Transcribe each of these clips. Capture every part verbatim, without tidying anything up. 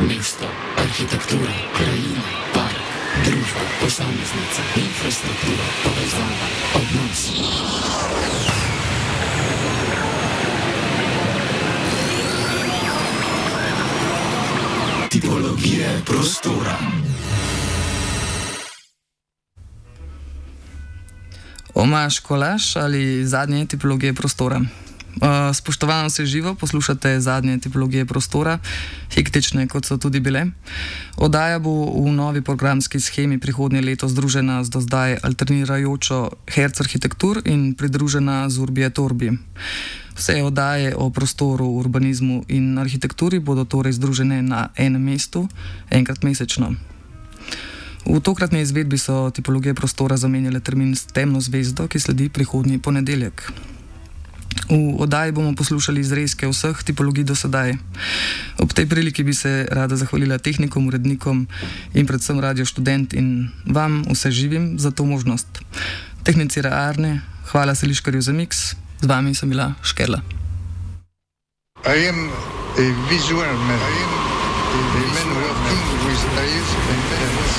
mesto, arhitektura, krajina, park, družba, posameznica, infrastruktura, povezava, odnos. Tipologije prostora. Omaž kolaž ali zadnje tipologije prostora. Uh, spoštovano se živo, poslušate zadnje tipologije prostora, hektične kot so tudi bile. Oddaja bo v novi programski shemi prihodnje leto združena z do zdaj alternirajočo Herc arhitektur in pridružena z Urbi et Orbi. Vse oddaje o prostoru, urbanizmu in arhitekturi bodo torej združene na enem mestu, enkrat mesečno. V tokratni izvedbi so tipologije prostora zamenjale termin s temno zvezdo, ki sledi prihodnji ponedeljek. V oddaji bomo poslušali izrezke vseh tipologij do sedaj. Ob tej priliki bi se rada zahvalila tehnikom, urednikom in predvsem Radio Študent in vam, vse živim, za to možnost. Tehnicira Arne, hvala Seliškarju za miks, z vami sem bila Škerla. I am a visual man. I am a man working with eyes and hands.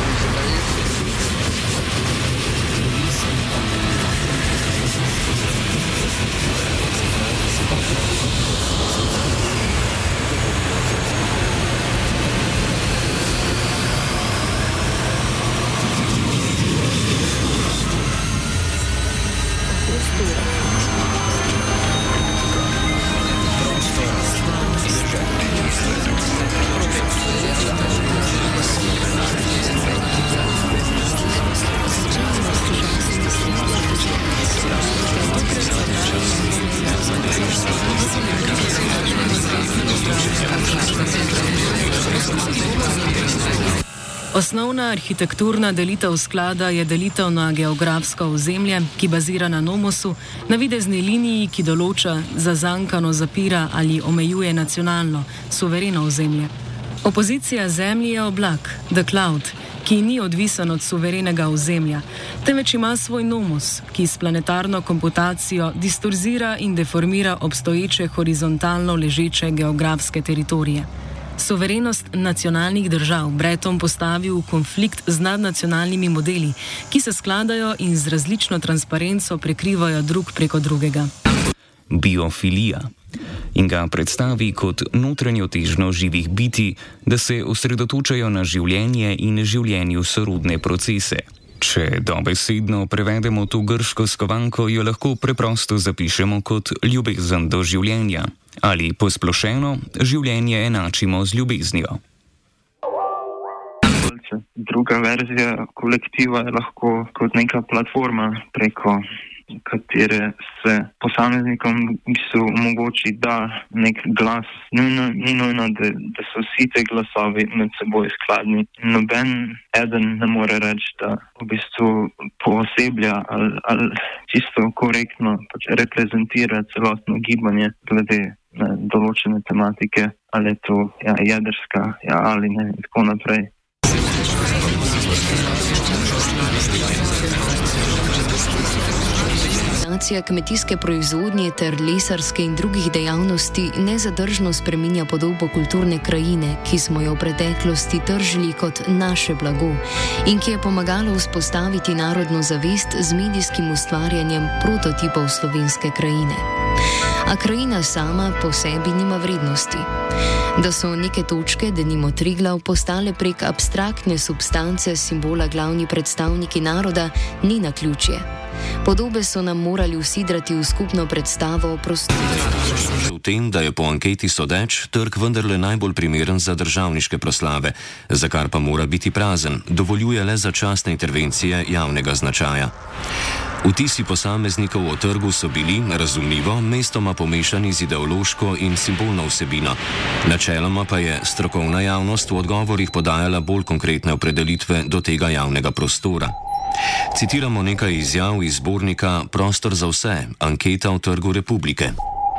Osnovna arhitekturna delitev sklada je delitev na geografsko ozemlje, ki bazira na nomosu, navidezni liniji, ki določa, zazankano zapira ali omejuje nacionalno, suvereno ozemlje. Opozicija zemlji je oblak, the cloud, ki ni odvisen od suverenega ozemlja, temveč ima svoj nomos, ki s planetarno komputacijo distorzira in deformira obstoječe horizontalno ležeče geografske teritorije. Suverenost nacionalnih držav Breton postavi v konflikt z nadnacionalnimi modeli, ki se skladajo in z različno transparenco prekrivajo drug preko drugega. Biofilija. In ga predstavi kot notranjo težnjo živih bitij, da se osredotočajo na življenje in življenju sorodne procese. Če dobesedno prevedemo to grško skovanko, jo lahko preprosto zapišemo kot ljubezen do življenja. Ali posplošeno, življenje enačimo z ljubeznijo. Druga verzija kolektiva je lahko kot neka platforma, preko katere se posameznikom se omogoči, da nek glas, nujno, ni nujno, da, da so vsi te glasovi med seboj skladni. Noben eden ne more reči, da v bistvu pooseblja ali, ali čisto korektno pač reprezentira celotno gibanje glede na določene tematike, ali je to ja, jedrska ja, ali ne, in tako naprej. Kmetijske proizvodnje ter lesarske in drugih dejavnosti nezadržno spreminja podobo kulturne krajine, ki smo jo v preteklosti tržili kot naše blago in ki je pomagalo vzpostaviti narodno zavest z medijskim ustvarjanjem prototipov slovenske krajine. A krajina sama po sebi nima vrednosti. Da so neke točke, denimo Triglav, postale prek abstraktne substance simbola glavni predstavniki naroda, ni naključje. Podobe so nam morali usidrati v skupno predstavo o prostoru. V tem, da je po anketi sodeč trg vendarle najbolj primeren za državniške proslave, za kar pa mora biti prazen, dovoljuje le začasne intervencije javnega značaja. Vtisi posameznikov o trgu so bili, razumljivo, mestoma pomešani z ideološko in simbolno vsebino. Načeloma pa je strokovna javnost v odgovorih podajala bolj konkretne opredelitve do tega javnega prostora. Citiramo nekaj izjav iz zbornika Prostor za vse, anketa o Trgu Republike.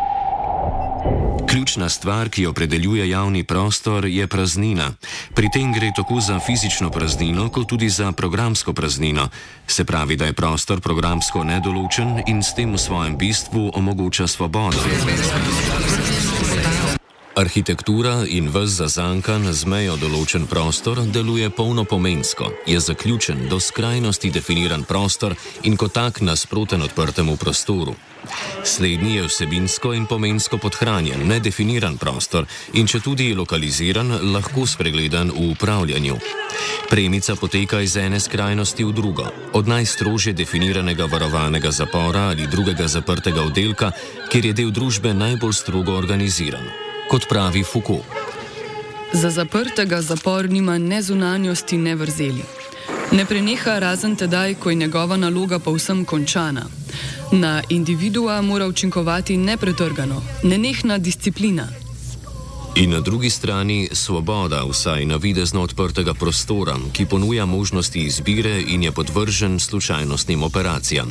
Ključna stvar, ki opredeljuje javni prostor, je praznina. Pri tem gre tako za fizično praznino, kot tudi za programsko praznino. Se pravi, da je prostor programsko nedoločen in s tem v svojem bistvu omogoča svobodo. Arhitektura in ves zazankan z mejo določen prostor deluje polnopomensko, je zaključen, do skrajnosti definiran prostor in kot tak nasproten odprtemu prostoru. Slednji je vsebinsko in pomensko podhranjen, nedefiniran prostor in če tudi lokaliziran, lahko spregledan v upravljanju. Premica poteka iz ene skrajnosti v drugo, od najstrožje definiranega varovanega zapora ali drugega zaprtega oddelka, kjer je del družbe najbolj strogo organiziran. Kot pravi Foucault. Za zaprtega zapor nima ne zunanjosti, ne vrzeli. Ne preneha razen tedaj, ko je njegova naloga povsem končana. Na individua mora učinkovati nepretrgano, nenehna disciplina. In na drugi strani svoboda, vsaj navidezno odprtega prostora, ki ponuja možnosti izbire in je podvržen slučajnostnim operacijam.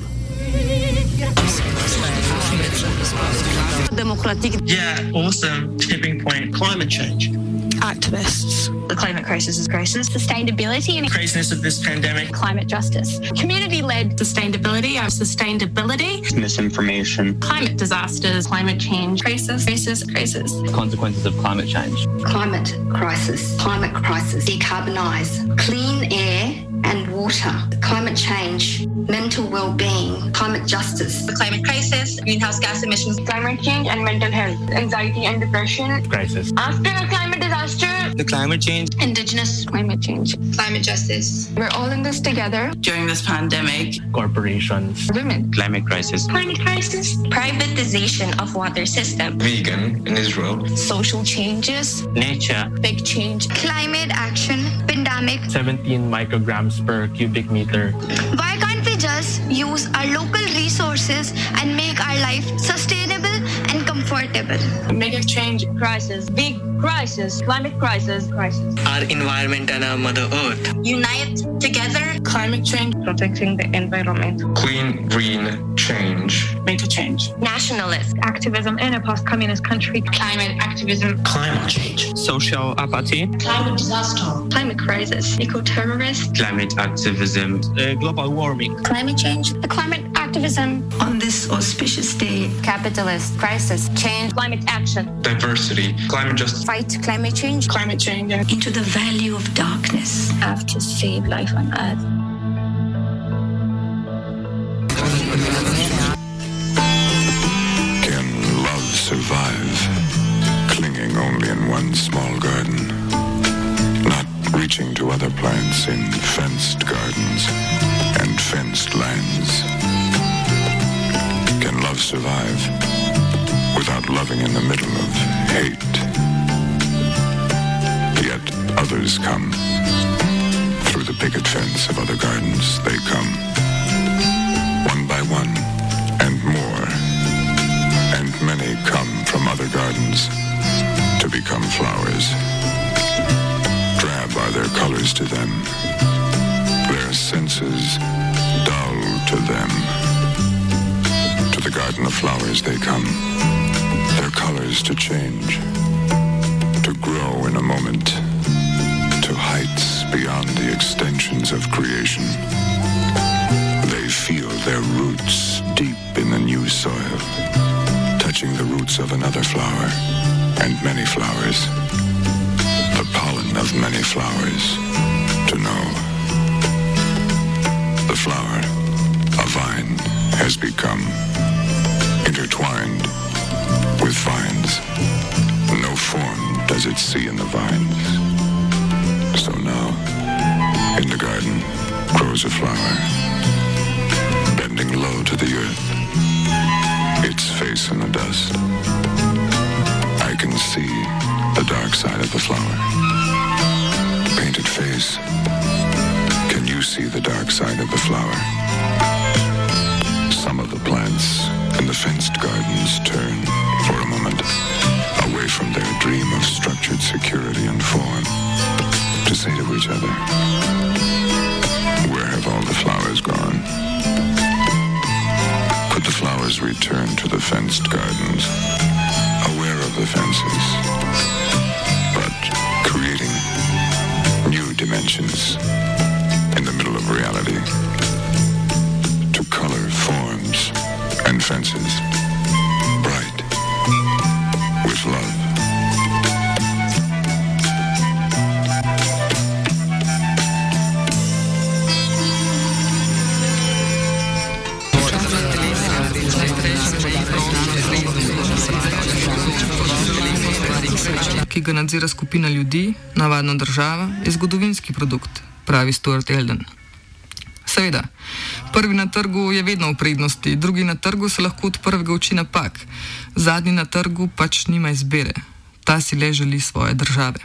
Democratic. Yeah, awesome. Tipping point. Climate change. Activists. The climate crisis is crisis. Sustainability and craziness of this pandemic. Climate justice. Community-led sustainability or sustainability. Misinformation. Climate disasters. Climate change. Crisis. Crisis. Crisis. Consequences of climate change. Climate crisis. Climate crisis. Decarbonize. Clean air and water. Climate change. Mental well-being. Climate justice. The climate crisis. Greenhouse gas emissions. Climate change and mental health. Anxiety and depression. Crisis. After a climate disaster. The climate change. Indigenous. Climate change. Climate justice. We're all in this together. During this pandemic. Corporations. Women. Climate crisis. Climate crisis. Privatization of water system. Vegan in Israel. Social changes. Nature. Big change. Climate action. Pandemic. seventeen micrograms per cubic meter. Why can't we just use our local resources and make our life sustainable and comfortable? Mega change crisis. Big crisis. Climate crisis. Crisis. Our environment and our Mother Earth. Unite together. Climate change. Protecting the environment. Clean, green, change. Make a change. Nationalist. Activism in a post-communist country. Climate activism. Climate change. Social apathy. Climate disaster. Climate crisis. Eco-terrorist. Climate activism. Uh, global warming. Climate change. The climate activism. On this auspicious day. Capitalist crisis. Change. Climate action. Diversity. Climate justice. Fight climate change. Climate change. Into the value of darkness. Have to save life on Earth. Can love survive, clinging only in one small garden, not reaching to other plants in fenced gardens and fenced lands? Can love survive without loving in the middle of hate? Yet others come. Through the picket fence of other gardens they come, one by one, and more, and many come from other gardens to become flowers. Drab are their colors to them, their senses dull to them. To the garden of flowers they come, their colors to change, to grow in a moment, to heights beyond the extensions of creation. They feel their roots deep in the new soil, touching the roots of another flower and many flowers, the pollen of many flowers, to know. The flower, a vine, has become intertwined with vines. No form does it see in the vines. So now, in the garden, grows a flower, bending low to the earth, its face in the dust. I can see the dark side of the flower. Painted face, can you see the dark side of the flower? Some of the plants in the fenced gardens turn, for a moment, away from their dream of structured security and form, to say to each other, where have all the flowers gone? Could the flowers return to the fenced gardens, aware of the fences, but creating new dimensions in the middle of reality, to color forms and fences bright with love? ki ga nadzira skupina ljudi, navadna država, je zgodovinski produkt, pravi Stuart Elden. Seveda, prvi na trgu je vedno v prednosti, drugi na trgu se lahko od prvega uči napak, zadnji na trgu pač nima izbire, ta si le želi svoje države.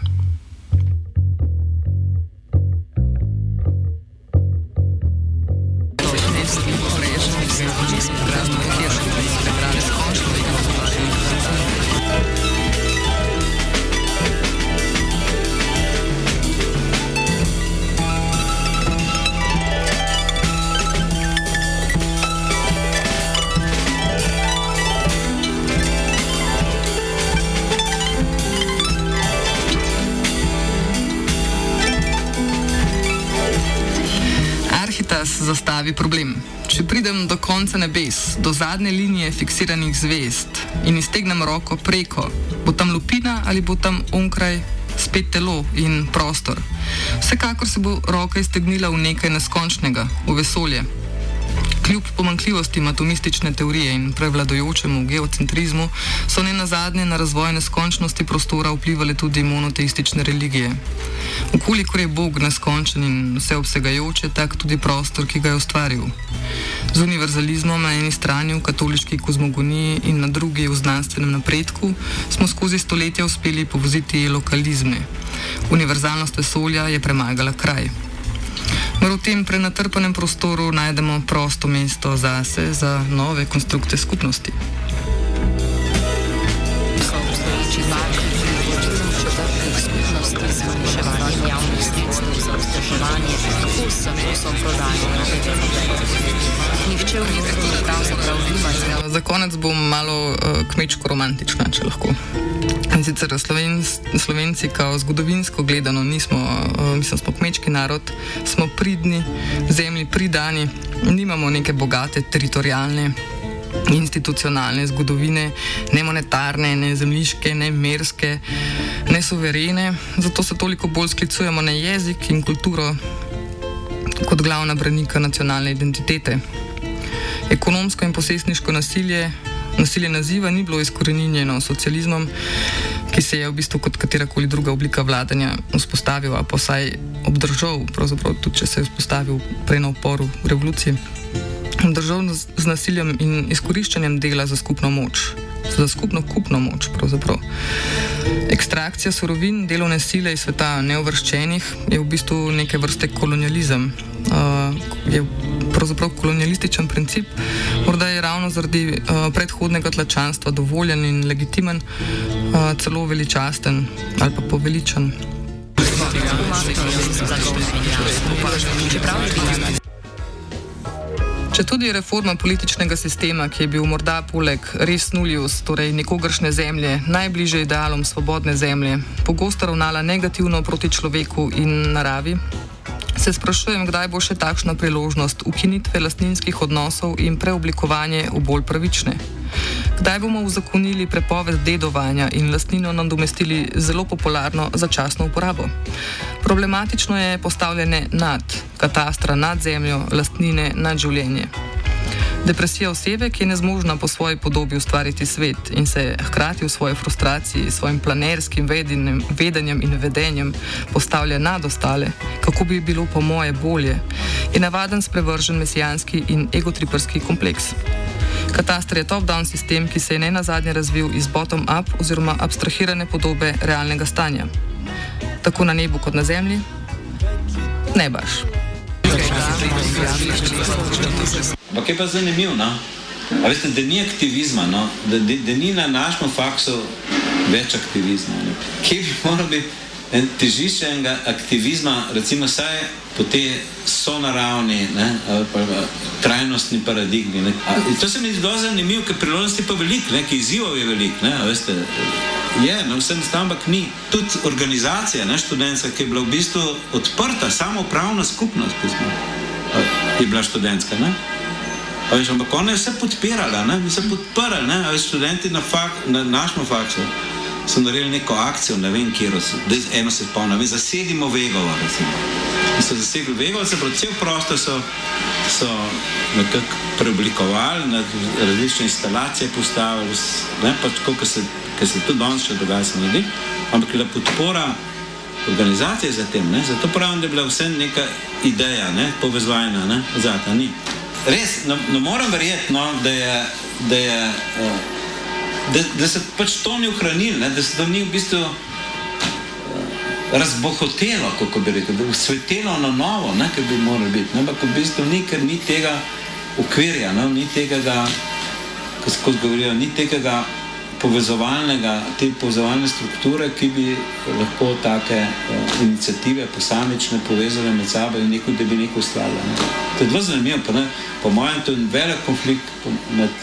Zastavi problem. Če pridem do konca nebes, do zadnje linije fiksiranih zvezd in iztegnem roko preko, bo tam lupina ali bo tam onkraj spet telo in prostor. Vsekakor se bo roka iztegnila v nekaj neskončnega, v vesolje. Kljub pomanjkljivostim atomistične teorije in prevladojočemu geocentrizmu so ne nazadnje na razvoj neskončnosti prostora vplivali tudi monoteistične religije. Vkolikor je Bog neskončen in vseobsegajoče, tak tudi prostor, ki ga je ustvaril. Z univerzalizmom na eni strani v katoliški kozmogoniji in na drugi v znanstvenem napredku smo skozi stoletja uspeli povoziti lokalizme. Univerzalnost vesolja je premagala kraj. Mar v tem prenatrpanem prostoru najdemo prosto mesto zase, za nove konstrukte skupnosti. Za konec bom malo uh, kmečko-romantična, če lahko. In sicer Slovenc, Slovenci, kao zgodovinsko gledano, nismo, uh, mislim, smo kmečki narod, smo pridni, zemlji pridani, nimamo neke bogate teritorijalne, institucionalne zgodovine, ne monetarne, ne zemljiške, ne merske, ne suverene, zato se toliko bolj sklicujemo na jezik in kulturo kot glavna branika nacionalne identitete. Ekonomsko in posestniško nasilje, nasilje naziva ni bilo izkoreninjeno socializmom, ki se je v bistvu kot katerakoli druga oblika vladanja vzpostavil, a posaj obdržal, pravzaprav tudi če se je vzpostavil prej na oporu v revoluciji, obdržal z nasiljem in izkoriščanjem dela za skupno moč, za skupno kupno moč pravzaprav. Ekstrakcija surovin, delovne sile iz sveta neuvrščenih je v bistvu neke vrste kolonializem. Uh, je pravzaprav kolonialističen princip, morda je ravno zaradi uh, predhodnega tlačanstva dovoljen in legitimen, uh, celo veličasten ali pa poveličen. Če tudi reforma političnega sistema, ki je bil morda poleg res nullius, torej nikogaršnje zemlje, najbližje idealom svobodne zemlje, pogosto ravnala negativno proti človeku in naravi, se sprašujem, kdaj bo še takšna priložnost ukinitve lastninskih odnosov in preoblikovanje v bolj pravične. Kdaj bomo uzakonili prepoved dedovanja in lastnino nadomestili zelo popularno začasno uporabo? Problematično je postavljanje nad, katastra nad zemljo, lastnine nad življenje. Depresija osebe, ki je nezmožna po svoji podobi ustvariti svet in se hkrati v svoji frustraciji s svojim planerskim vedenjem, vedenjem in vedenjem postavlja nad ostale, kako bi bilo po moje bolje, je navaden sprevržen mesijanski in egotriperski kompleks. Kataster je top-down sistem, ki se je nenazadnje razvil iz bottom-up oziroma abstrahirane podobe realnega stanja. Tako na nebu kot na zemlji? Ne baš. Ampak je pa zanimivo, no? A veste, da ni aktivizma, no? da, da, da ni na našem faksu več aktivizma. Ne? Kje bi moral biti en težišče enega aktivizma, recimo saj po te sonaravni, ne? Ali pa trajnostni paradigmi. Ne? A, to se mi zdi dosti zanimivo, ker priložnosti pa veliko, ki izzivov je veliko, ne? A veste, je, no, vse enostavno, ampak ni. Tudi organizacija, ne, študentska, ki je bila v bistvu odprta, samoupravna skupnost, je bila študentska, ne? A veš, ampak ona je vse podpirala, ne? Vse podprla, ne? A veš, študenti na, fak, na našem faksu so naredili neko akcijo, ne vem, kjer so, da eno se spomnim, ne vem, zasedimo Vegovo, recimo. In so zasedili Vegovo, se pravi, cel prostor so, so nekako preoblikovali, na različne instalacije postavili, ne, pač tako, ker se, ker se tudi danes še dogaja, se naredi, ampak je podpora organizacije za tem, ne, zato pravim, da je bila vse neka ideja, ne, povezvajna, ne, zata ni. Res, ne, ne moram verjeti, no, da je, da je, da, da se pač to ni ohranilo, ne, da se to ni v bistvu razbohotelo, kako bi rekel, da bi svetelo na novo, ne, ker bi moralo biti, ne, ampak v bistvu ni, ker ni tega okvirja, no, ni tega, ko skozi govorijo, ni tega povezovalnega, te povezovalne strukture, ki bi lahko take uh, iniciative posamične povezale med sabo in neko, da bi neko ustvarila. Ne. To je zelo zanimivo, pa ne, po mojem, to je velik konflikt med...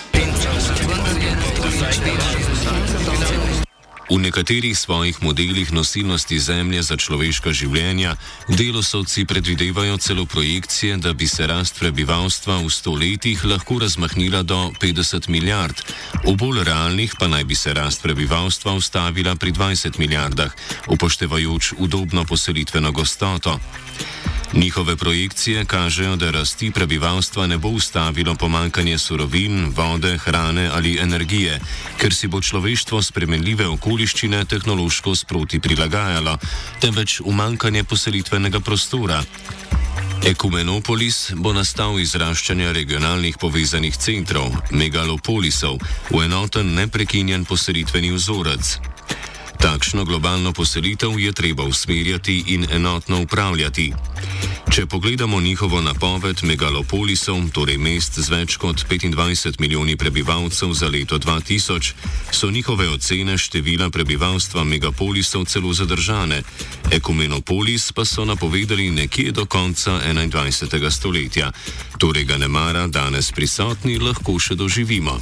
V nekaterih svojih modelih nosilnosti Zemlje za človeška življenja delosovci predvidevajo celo projekcije, da bi se rast prebivalstva v sto letih lahko razmahnila do petdeset milijard, v bolj realnih pa naj bi se rast prebivalstva ustavila pri dvajset milijardah, upoštevajoč udobno poselitveno gostoto. Njihove projekcije kažejo, da rasti prebivalstva ne bo ustavilo pomanjkanje surovin, vode, hrane ali energije, ker si bo človeštvo spremenljive okoliščine tehnološko sproti prilagajalo, temveč umanjkanje poselitvenega prostora. Ekumenopolis bo nastal iz raščanja regionalnih povezanih centrov, megalopolisov, v enoten neprekinjen poselitveni vzorec. Takšno globalno poselitev je treba usmerjati in enotno upravljati. Če pogledamo njihovo napoved megalopolisov, torej mest z več kot petindvajset milijoni prebivalcev za leto dva tisoč, so njihove ocene števila prebivalstva megapolisov celo zadržane. Ekumenopolis pa so napovedali nekje do konca enaindvajsetega stoletja. Torej ga nemara danes prisotni lahko še doživimo.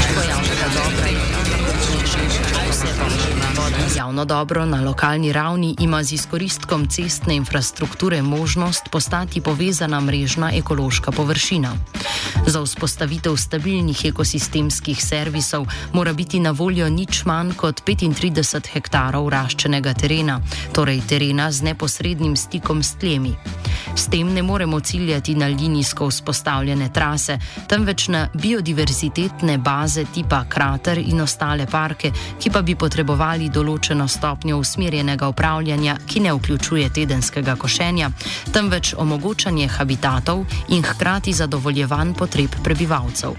Javno dobro na lokalni ravni ima z izkoristkom cestne infrastrukture možnost postati povezana mrežna ekološka površina. Za vzpostavitev stabilnih ekosistemskih servisov mora biti na voljo nič manj kot petintrideset hektarov raščenega terena, torej terena z neposrednim stikom s tlemi. S tem ne moremo ciljati na linijsko vzpostavljene trase, temveč na biodiverzitetne baze tipa krater in ostale parke, ki pa bi potrebovali določeno stopnjo usmerjenega upravljanja, ki ne vključuje tedenskega košenja, temveč omogočanje habitatov in hkrati zadovoljevanj potreb prebivalcev.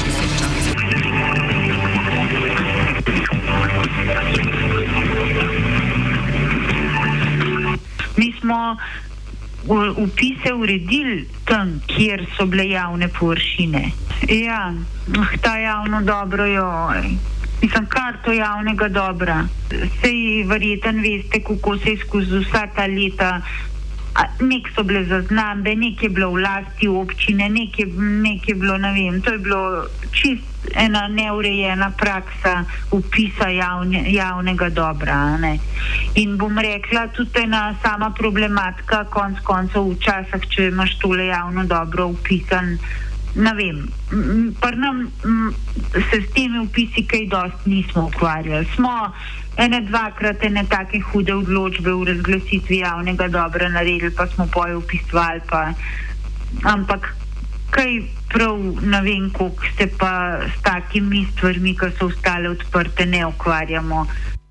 Mi smo vpise uredili tam, kjer so bile javne površine. Ja, ta javno dobro, joj. Mislim, kar to javnega dobra. Sej verjeten veste, kako se je skozi vsa ta leta, nek so bile zaznambe, nek je bilo v lasti občine, nek je, nek je bilo, ne vem, to je bilo čist ena neurejena praksa vpisa javne, javnega dobra. Ne? In bom rekla, tudi ena sama problematika, konc koncev včasih, če imaš tole javno dobro vpisan, ne vem, pri nam se s temi vpisi kaj dosti nismo ukvarjali. Smo ene dvakrat ene take hude odločbe v razglasitvi javnega dobra naredili, pa smo poje vpisovali, pa ampak kaj prav, ne vem, koliko se pa s takimi stvarmi, ki so ostale odprte, ne ukvarjamo.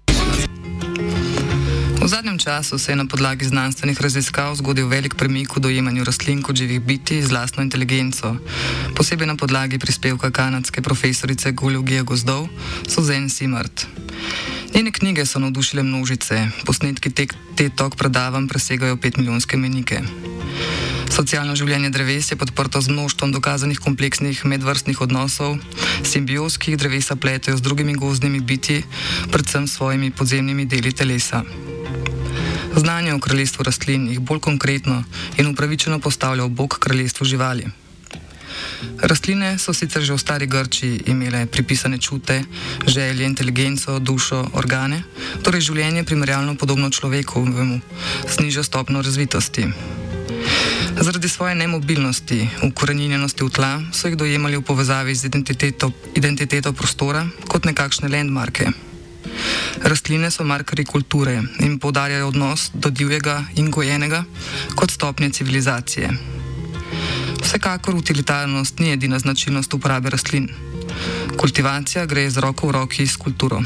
V zadnjem času se je na podlagi znanstvenih raziskav zgodil velik premik v dojemanju rastlin kot živih bitij z lastno inteligenco, posebej na podlagi prispevka kanadske profesorice geologije gozdov Suzanne Simard. Njene knjige so navdušile množice, posnetki te tok predavanj presegajo petmilijonske menike. Socialno življenje dreves je podprto z mnoštvom dokazanih kompleksnih medvrstnih odnosov, simbioz, ki jih drevesa pletejo z drugimi gozdnimi bitji, predvsem svojimi podzemnimi deli telesa. Znanje o kraljestvu rastlin jih bolj konkretno in upravičeno postavlja v bok kraljestvu živali. Rastline so sicer že v stari Grčiji imele pripisane čute, želje, inteligenco, dušo, organe, torej življenje primerjalno podobno človekovemu, z nižjo stopnjo razvitosti. Zaradi svoje nemobilnosti, ukoreninjenosti v tla, so jih dojemali v povezavi z identiteto, identiteto prostora kot nekakšne landmarke. Rastline so markerji kulture in poudarjajo odnos do divjega in gojenega kot stopnje civilizacije. Vsekakor utilitarnost ni edina značilnost uporabe rastlin. Kultivacija gre z roko v roki s kulturo.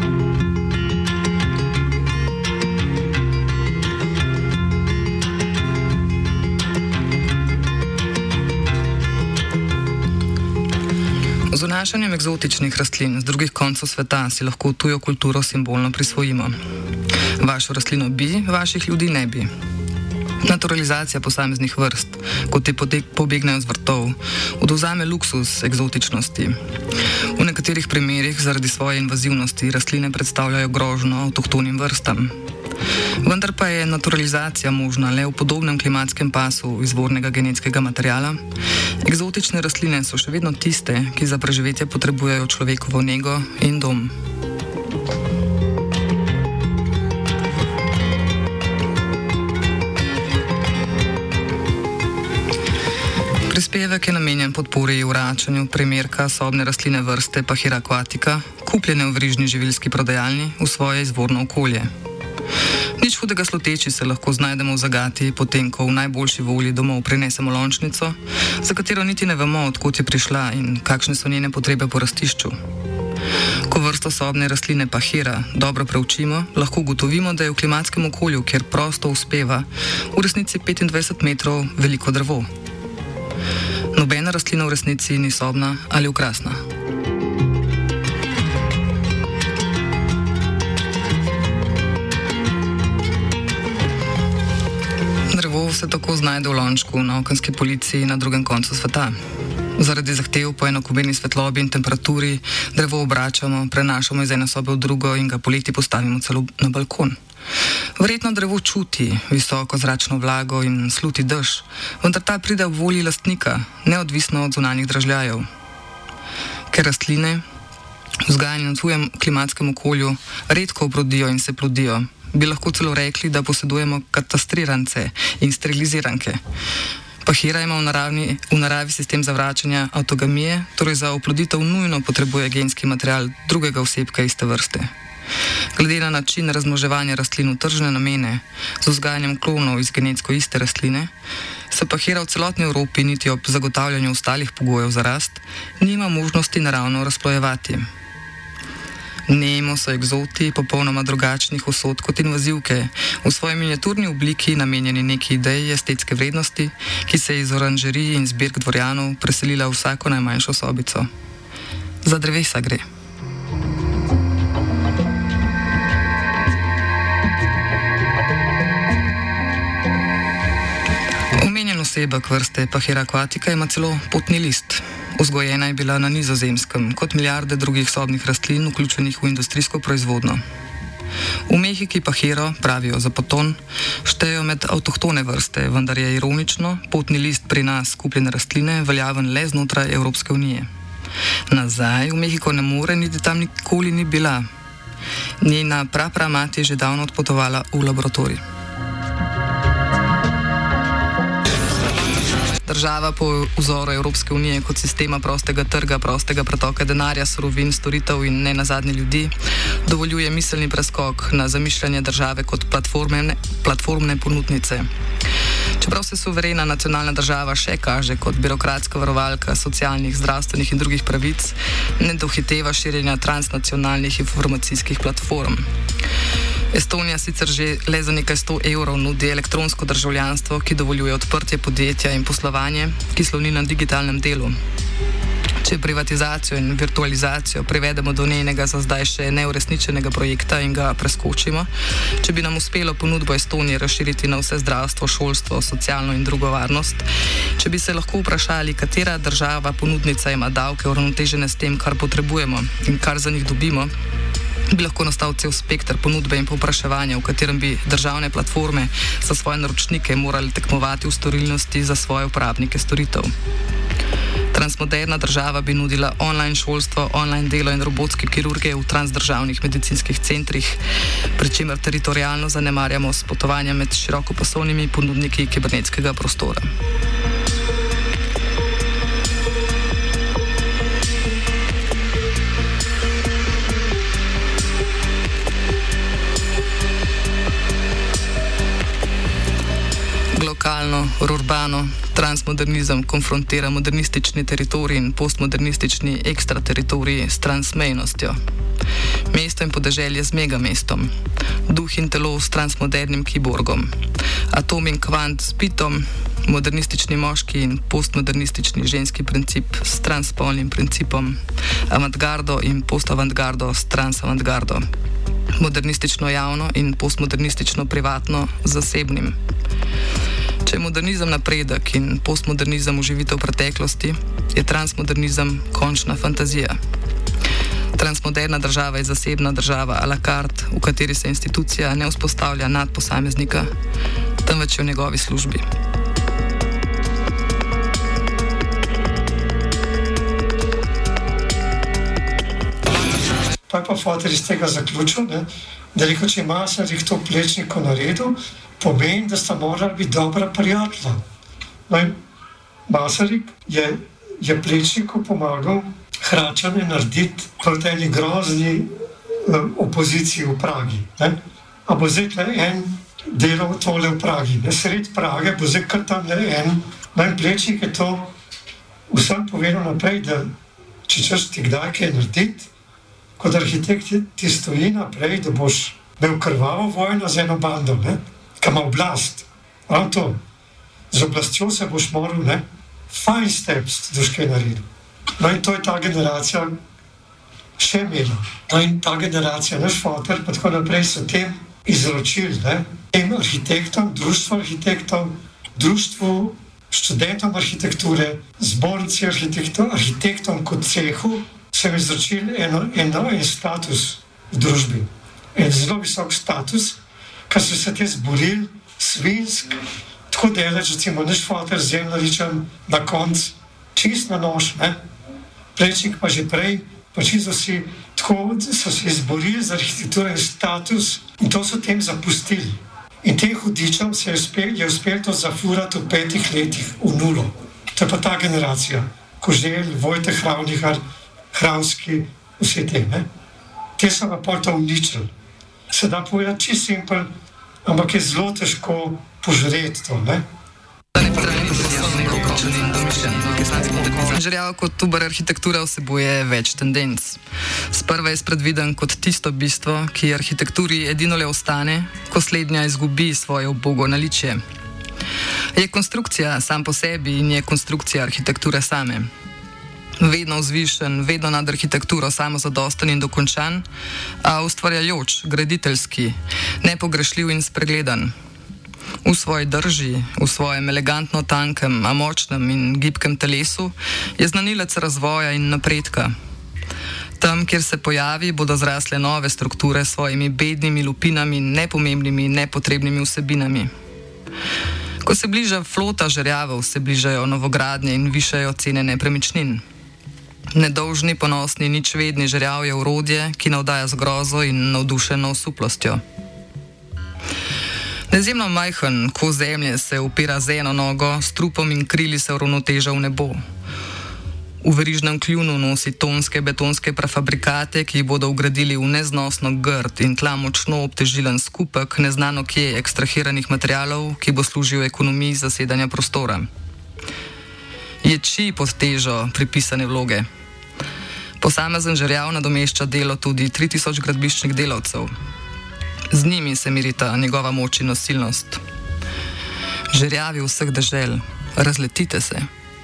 Z vnašanjem eksotičnih rastlin z drugih koncev sveta si lahko tujo kulturo simbolno prisvojimo. Vašo rastlino bi, vaših ljudi ne bi. Naturalizacija posameznih vrst, kot te pobegnejo z vrtov, odvzame luksus eksotičnosti. V nekaterih primerih zaradi svoje invazivnosti rastline predstavljajo grožnjo avtohtonim vrstam. Vendar pa je naturalizacija možna le v podobnem klimatskem pasu izvornega genetskega materiala. Eksotične rastline so še vedno tiste, ki za preživetje potrebujejo človekovo nego in dom. Prispevek je namenjen podpori vračanju primerka sobne rastline vrste Pahira aquatica, kupljene v verižni živilski prodajalni, v svoje izvorno okolje. Nič hudega sluteči se lahko znajdemo v zagati, potem ko v najboljši volji domov prinesemo lončnico, za katero niti ne vemo, odkot je prišla in kakšne so njene potrebe po rastišču. Ko vrsto sobne rastline Pahira dobro preučimo, lahko ugotovimo, da je v klimatskem okolju, kjer prosto uspeva, v resnici petindvajset metrov veliko drevo. Nobena rastlina v resnici ni sobna ali okrasna. Drevo se tako znajde v lončku na okenski polici na drugem koncu sveta. Zaradi zahtev po enakomerni svetlobi in temperaturi drevo obračamo, prenašamo iz ene sobe v drugo in ga poleti postavimo celo na balkon. Verjetno drevo čuti visoko zračno vlago in sluti dež, vendar ta pride ob volji lastnika, neodvisno od zunanjih dražljajev. Ker rastline, vzgajane v tujem klimatskem okolju, redko obrodijo in se plodijo, bi lahko celo rekli, da posedujemo katastrirance in steriliziranke. Pahira ima v naravi, v naravi sistem zavračanja avtogamije, torej za oploditev nujno potrebuje genski material drugega osebka iste vrste. Glede na način razmnoževanja rastlin v tržne namene, z vzgajanjem klonov iz genetsko iste rastline, se Pahira v celotni Evropi niti ob zagotavljanju ostalih pogojev za rast nima možnosti naravno razplojevati. Nemo so egzoti popolnoma drugačnih usod kot invazivke, v svoji miniaturni obliki namenjeni neki ideji estetske vrednosti, ki se je iz oranžerij in zbirk dvorjanov preselila v vsako najmanjšo sobico. Za drevesa gre. Omenjen osebek vrste Pahira aquatica ima celo potni list. Vzgojena je bila na Nizozemskem, kot milijarde drugih sobnih rastlin, vključenih v industrijsko proizvodnjo. V Mehiki Pahiro, pravijo za poton, štejejo med avtohtone vrste, vendar je ironično potni list pri nas kupljene rastline veljaven le znotraj Evropske unije. Nazaj v Mehiko ne more, niti tam nikoli ni bila. Njena prapramati je že davno odpotovala v laboratorij. Država po vzoru Evropske unije kot sistema prostega trga, prostega pretoka denarja, surovin, storitev in ne nazadnje ljudi dovoljuje miselni preskok na zamišljanje države kot platformne, platformne ponudnice. Čeprav se suverena nacionalna država še kaže kot birokratska varovalka socialnih, zdravstvenih in drugih pravic, ne dohiteva širjenja transnacionalnih informacijskih platform. Estonija sicer že le za nekaj sto evrov nudi elektronsko državljanstvo, ki dovoljuje odprtje podjetja in poslovanje, ki sloni na digitalnem delu. Če privatizacijo in virtualizacijo privedemo do njenega za zdaj še neuresničenega projekta in ga preskočimo, če bi nam uspelo ponudbo Estonije razširiti na vse zdravstvo, šolstvo, socialno in drugo varnost, če bi se lahko vprašali, katera država ponudnica ima davke uravnotežene s tem, kar potrebujemo in kar za njih dobimo, bi lahko nastal cel spekter ponudbe in povpraševanja, v katerem bi državne platforme za svoje naročnike morali tekmovati v storilnosti za svoje uporabnike storitev. Transmoderna država bi nudila online šolstvo, online delo in robotske kirurge v transdržavnih medicinskih centrih, pri čemer teritorijalno zanemarjamo s potovanjem med širokopasovnimi ponudniki kibernetskega prostora. urbano, transmodernizem konfrontira modernistični teritorij in postmodernistični ekstrateritorij s transmejnostjo. Mesto in podeželje z megamestom, duh in telo s transmodernim kiborgom, atom in kvant s bitom, modernistični moški in postmodernistični ženski princip s transpolnim principom, avantgardo in postavantgardo s transavantgardo, modernistično javno in postmodernistično privatno z zasebnim. Če je modernizem napredek in postmodernizem uživitev preteklosti, je transmodernizem končna fantazija. Transmoderna država je zasebna država a la carte, v kateri se institucija ne vzpostavlja nad posameznika, temveč je v njegovi službi. Pa je pa fotor iz tega zaključil, ne, da je rekel, če je Masaryk to Plečniku naredil, pomeni, da sta morala biti dobra prijatelja. No in Masaryk je, je Plečniku pomagal Hračane narediti proti eni grozni um, opoziciji v Pragi. Ne. A bo zdaj tle en delal tole v Pragi, ne, sred Prage, bo zdaj kar tam le en. No in Plečnik je to vsem povedal naprej, da če češ ti kdaj kaj narediti, kot arhitekt ti stoji naprej, da boš imel krvavo vojno z eno bando, ne, ki ima oblast. Ravno to. Z oblastjo se boš moral, ne, fine steps, da boš kaj naredil. No in to je ta generacija še imela. No in ta generacija, naš fotor, pa tako naprej so tem izročili, ne, tem arhitektom, društvu arhitektom, društvu študentom arhitekture, zbornici arhitektom, arhitektom kot cehu, so jim izročili eno, eno, en status v družbi. En zelo visok status, ker so se te zborili svinsk, tako deleč, recimo, naš fotor z Zemljaričem na konc, čist na nož, ne? Plečnik pa že prej, pa čisto si, tako so se izborili za arhitekturo in status in to so tem zapustili. In tem hudičem se je uspel, je uspel to zafurati v petih letih v nulo. To je pa ta generacija. Koželj, Vojteh Ravnihar, Hravski, vse te, ne? Te so pa pol to uničili. Se da povedati čisto simpel, ampak je zelo težko požreti to, ne? Žerjav kot tuber arhitektura vsebuje več tendenc. Sprva je spredviden kot tisto bistvo, ki arhitekturi edino le ostane, ko slednja izgubi svoje ubogo naličje. Je konstrukcija sam po sebi in je konstrukcija arhitekture same. Vedno vzvišen, vedno nad arhitekturo samozadosten in dokončan, a ustvarjajoč, graditeljski, nepogrešljiv in spregledan. V svoji drži, v svojem elegantno tankem, a močnem in gibkem telesu je znanilec razvoja in napredka. Tam, kjer se pojavi, bodo zrasle nove strukture s svojimi bednimi lupinami, nepomembnimi, nepotrebnimi vsebinami. Ko se bliža flota žerjavov, se bližajo novogradnje in višajo cene nepremičnin. Nedolžni, ponosni, ničvedni žerjav je orodje, ki navdaja z grozo in navdušeno osuplostjo. Nezemno majhen kos zemlje se upira z eno nogo, s trupom in krili se uravnoteža v nebo. V verižnem kljunu nosi tonske betonske prefabrikate, ki jih bodo ugradili v neznosno grd in tla močno obtežilen skupek neznano kje ekstrahiranih materialov, ki bo služil ekonomiji zasedanja prostora. Ječi pod težo pripisane vloge. Posamezen žerjav nadomešča delo tudi tri tisoč gradbiščnih delavcev. Z njimi se merita njegova moč in nosilnost. Žerjavi vseh dežel, razletite se.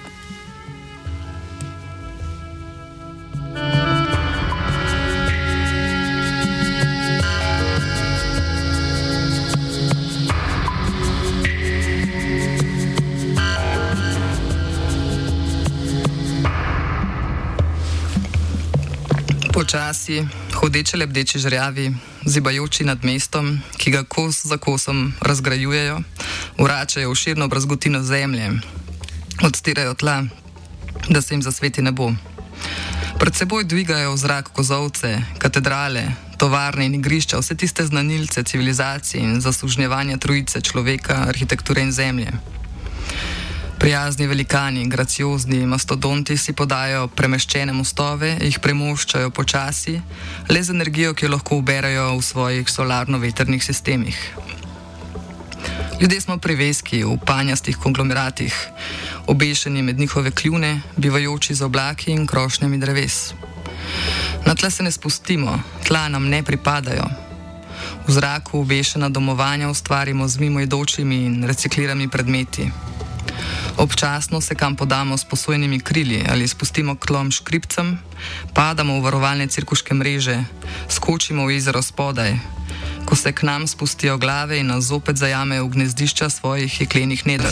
Počasi, hodeče lebdeči žerjavi, zibajoči nad mestom, ki ga kos za kosom razgrajujejo, vračajo v širno brazgotino zemlje, odstirajo tla, da se jim zasveti nebo. Pred seboj dvigajo v zrak kozovce, katedrale, tovarne in igrišča, vse tiste znanilce civilizacije in zaslužnjevanja trojice človeka, arhitekture in zemlje. Prijazni velikani, graciozni mastodonti si podajo premeščene mostove, jih premoščajo počasi, le z energijo, ki jo lahko uberajo v svojih solarno-vetrnih sistemih. Ljudje smo privezki v panjastih konglomeratih, obešeni med njihove kljune, bivajoči za oblaki in krošnjami dreves. Na tle se ne spustimo, tla nam ne pripadajo. V zraku obešena domovanja ustvarimo z mimoidočimi in recikliranimi predmeti. Občasno se kam podamo s posojnimi krili ali spustimo klom škripcem, padamo v varovalne cirkuške mreže, skočimo v jezero spodaj, ko se k nam spustijo glave in nas zopet zajamejo v gnezdišča svojih jeklenih nedr.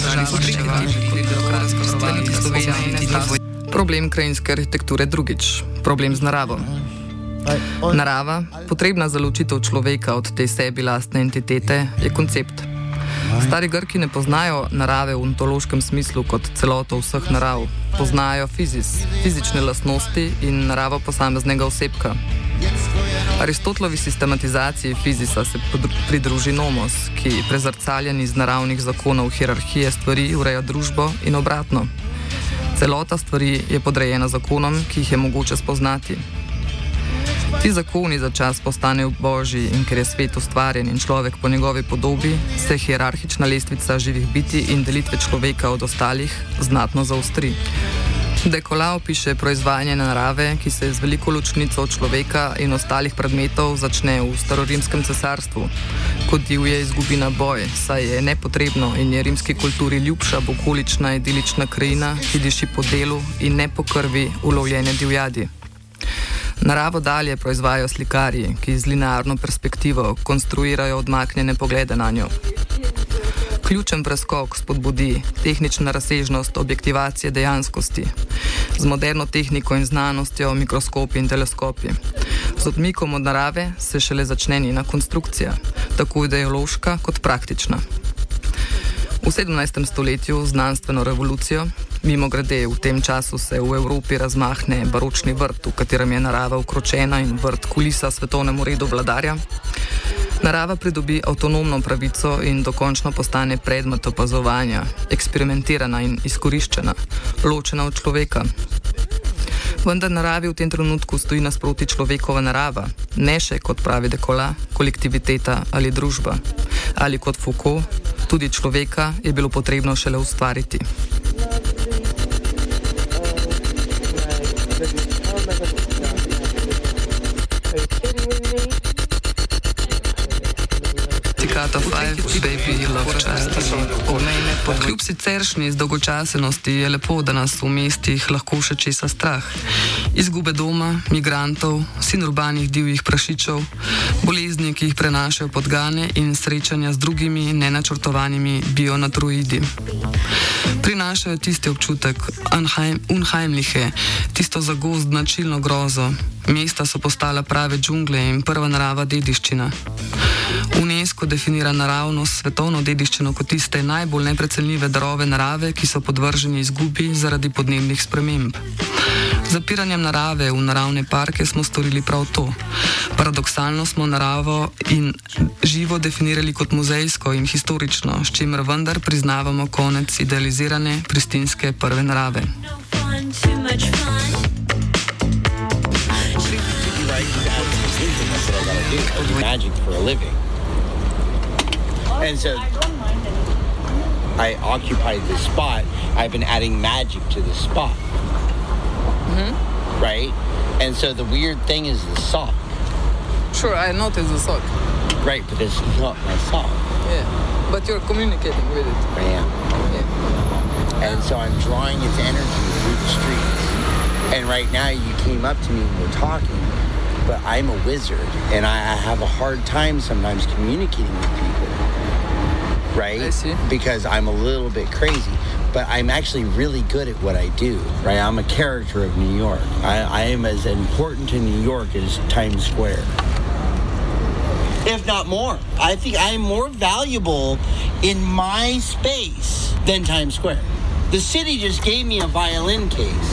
Problem krajinske arhitekture drugič. Problem z naravo. Narava, potrebna za ločitev človeka od te sebi lastne entitete, je koncept. Stari Grki ne poznajo narave v ontološkem smislu kot celoto vseh narav. Poznajo fizis, fizične lastnosti in naravo posameznega osebka. Aristotlovi sistematizaciji fizisa se pridruži nomos, ki prezrcaljen iz naravnih zakonov hierarhije stvari ureja družbo in obratno. Celota stvari je podrejena zakonom, ki jih je mogoče spoznati. Ti zakoni za čas postanejo božji in ker je svet ustvarjen in človek po njegovi podobi, se hierarhična lestvica živih bitij in delitve človeka od ostalih znatno zaostri. De Colau piše proizvajanje narave, ki se z veliko ločnico od človeka in ostalih predmetov začne v starorimskem cesarstvu. Kot divje izgubi naboj, saj je nepotrebno in je rimski kulturi ljubša bokolična idilična krajina, ki diši po delu in ne po krvi ulovljene divjadi. Naravo dalje proizvajajo slikarji, ki z linearno perspektivo konstruirajo odmaknjene poglede na njo. Ključen preskok spodbudi tehnična razsežnost objektivacije dejanskosti, z moderno tehniko in znanostjo, mikroskopi in teleskopi. Z odmikom od narave se šele začne njena konstrukcija, tako ideološka kot praktična. V sedemnajstem stoletju znanstveno revolucijo, mimo grede v tem času se v Evropi razmahne baročni vrt, v katerem je narava ukročena in vrt kulisa svetovnemu redu vladarja, narava pridobi avtonomno pravico in dokončno postane predmet opazovanja, eksperimentirana in izkoriščena, ločena od človeka. Vendar naravi v tem trenutku stoji nasproti človekova narava, ne še, kot pravi De Colau, kolektiviteta ali družba. Ali kot Foucault, tudi človeka je bilo potrebno šele ustvariti. Kljub siceršnji zdolgočasenosti je lepo, da nas v mestih lahko še česa strah. Izgube doma, migrantov, sin urbanih divjih prašičev, bolezni, ki jih prenašajo podgane in srečanja z drugimi nenačrtovanimi bionatruidi. Prinašajo tisti občutek unheim, unheimliche, tisto za gozd značilno grozo. Mesta so postala prave džungle in prva narava dediščina. UNESCO definira naravnost svetovno dediščino kot tiste najbolj neprecenljive darove narave, ki so podvrženi izgubi zaradi podnebnih sprememb. Z zapiranjem narave v naravne parke smo storili prav to. Paradoksalno smo naravo in živo definirali kot muzejsko in historično, s čimer vendar priznavamo konec idealizirane pristinske prve narave. Magic for a living. And so I occupied this spot. I've been adding magic to this spot. Mm-hmm. Right? And so the weird thing is the sock. Sure, I noticed the sock. Right, but it's not my sock. Yeah, but you're communicating with it. I am. Yeah. And so I'm drawing its energy through the streets. And right now you came up to me and we're talking. But I'm a wizard, and I have a hard time sometimes communicating with people, right? I see. Because I'm a little bit crazy, but I'm actually really good at what I do, right? I'm a character of New York. I, I am as important to New York as Times Square. If not more. I think I am more valuable in my space than Times Square. The city just gave me a violin case.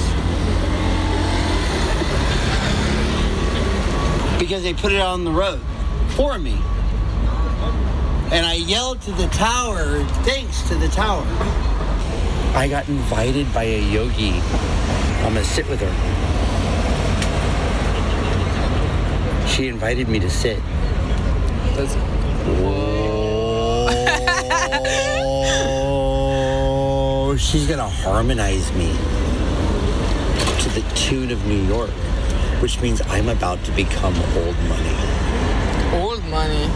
Because they put it on the road for me. And I yelled to the tower, thanks to the tower. I got invited by a yogi. I'm gonna sit with her. She invited me to sit. That's... Whoa. Oh, she's gonna harmonize me to the tune of New York, which means I'm about to become old money. Old money?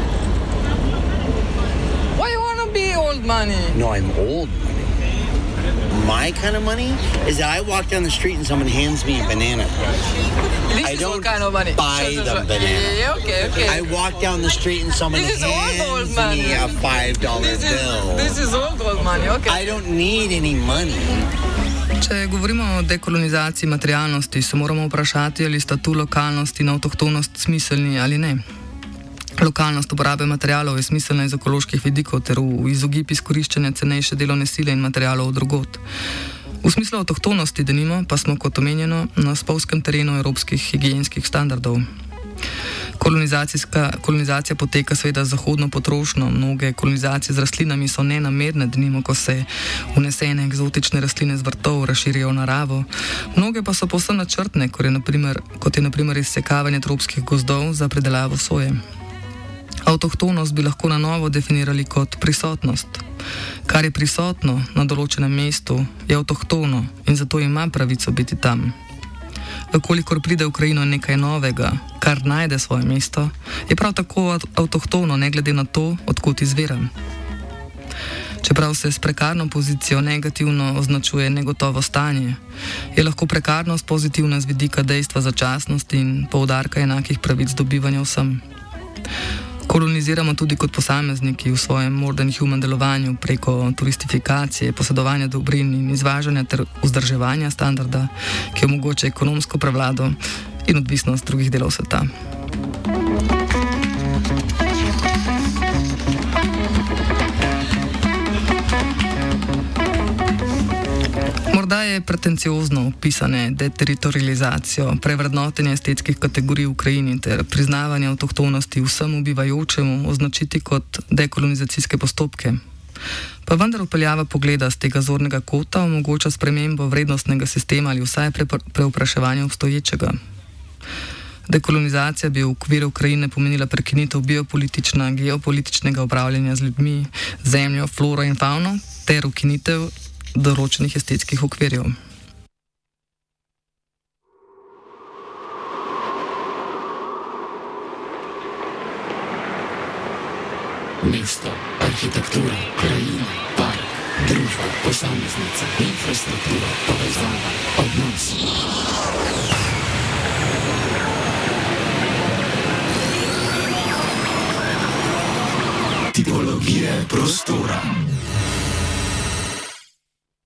Why you wanna be old money? No, I'm old money. My kind of money is that I walk down the street and someone hands me a banana. This I is don't what kind of money? buy This is the what- banana. Yeah, yeah, okay, okay. I walk down the street and someone This is old, hands old money. me a five dollar This is, bill. this is old, old money, okay. I don't need any money. Če govorimo o dekolonizaciji materialnosti, se moramo vprašati, ali sta tu lokalnost in avtohtonost smiselni ali ne. Lokalnost uporabe materialov je smiselna iz ekoloških vidikov ter v izogib izkoriščanja cenejše delovne sile in materialov drugot. V smislu avtohtonosti, denimo, pa smo, kot omenjeno, na spolskem terenu evropskih higienskih standardov. Kolonizacija poteka seveda zahodno potrošnjo, mnoge kolonizacije z rastlinami so nenamerne, denimo, ko se vnesene eksotične rastline z vrtov razširijo v naravo, mnoge pa so povsem načrtne, kot je naprimer, kot je naprimer izsekavanje tropskih gozdov za predelavo soje. Avtohtonost bi lahko na novo definirali kot prisotnost. Kar je prisotno na določenem mestu, je avtohtono in zato ima pravico biti tam. Vkolikor pride v krajino nekaj novega, kar najde svoje mesto, je prav tako avtohtono, ne glede na to, odkot izvira. Čeprav se s prekarno pozicijo negativno označuje negotovo stanje, je lahko prekarnost pozitivna z vidika dejstva začasnosti in poudarka enakih pravic dobivanja vsem. Koloniziramo tudi kot posamezniki v svojem more than human delovanju preko turistifikacije, posedovanja dobrin in izvažanja ter vzdrževanja standarda, ki omogoča ekonomsko prevlado in odvisnost drugih delov sveta. Morda je pretenciozno opisane deteritorializacijo, prevrednotenje estetskih kategorij v krajini ter priznavanje avtohtonosti vsemu bivajočemu označiti kot dekolonizacijske postopke. Pa vendar upeljava pogleda z tega zornega kota omogoča spremembo vrednostnega sistema ali vsaj pre preupraševanje obstoječega. Dekolonizacija bi v okviru Ukrajine pomenila prekinitev biopolitična, geopolitičnega upravljanja z ljudmi, zemljo, floro in fauno ter ukinitev določenih estetskih okvirjev. Mesto, arhitektura, krajina, park, družba, posameznica, infrastruktura, povezava, odnos. Tipologije prostora.